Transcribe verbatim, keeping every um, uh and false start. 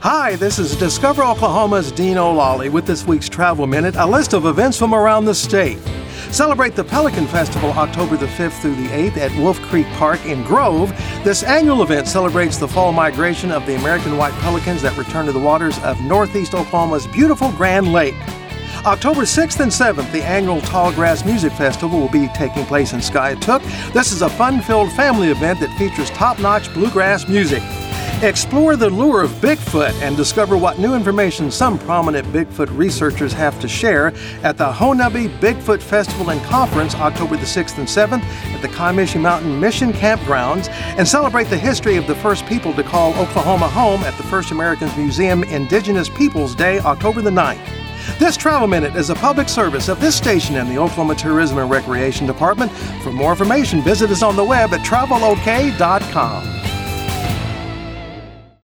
Hi, this is Discover Oklahoma's Dean O'Lally with this week's Travel Minute, a list of events from around the state. Celebrate the Pelican Festival October the fifth through the eighth at Wolf Creek Park in Grove. This annual event celebrates the fall migration of the American white pelicans that return to the waters of northeast Oklahoma's beautiful Grand Lake. October sixth and seventh, the annual Tallgrass Music Festival will be taking place in Skiatook. This is a fun-filled family event that features top-notch bluegrass music. Explore the lure of Bigfoot and discover what new information some prominent Bigfoot researchers have to share at the Honubby Bigfoot Festival and Conference October the sixth and seventh at the Comiskey Mountain Mission Campgrounds, and celebrate the history of the first people to call Oklahoma home at the First Americans Museum Indigenous Peoples Day October the ninth. This Travel Minute is a public service of this station and the Oklahoma Tourism and Recreation Department. For more information, visit us on the web at travel o k dot com.